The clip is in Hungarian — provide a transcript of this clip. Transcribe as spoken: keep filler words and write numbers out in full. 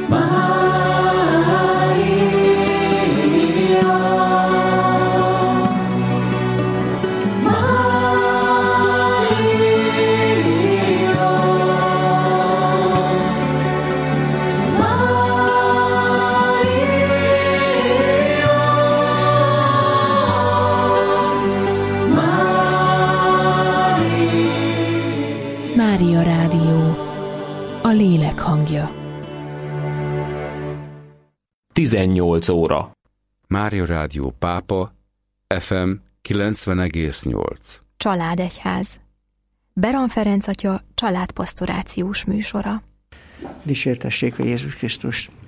Mária Rádió, a lélek hangja. tizennyolc óra. Mária Rádió Pápa, ef em kilencven egész nyolc. Családegyház. Beran Ferenc atya családpastorációs műsora. Dicsértessék a Jézus Krisztus!